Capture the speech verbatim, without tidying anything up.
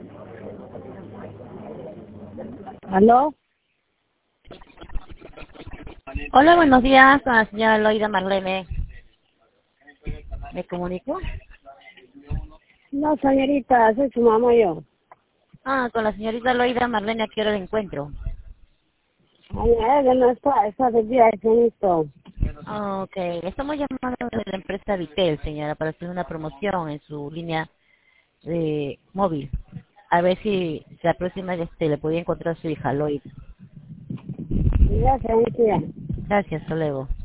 ¿Aló? Hola, buenos días, con la señora Loida Marlene. ¿Me comunico? No, señorita, soy su mamá yo. Ah, con la señorita Loida Marlene, ¿a qué hora la encuentro? Ay, ella no está, está de día, señorito. Ah, ok, estamos llamando de la empresa Vitel, señora, para hacer una promoción en su línea de móvil. A ver si la próxima este, le podía encontrar a su hija Loida. Ya, señorita. Gracias, hasta luego.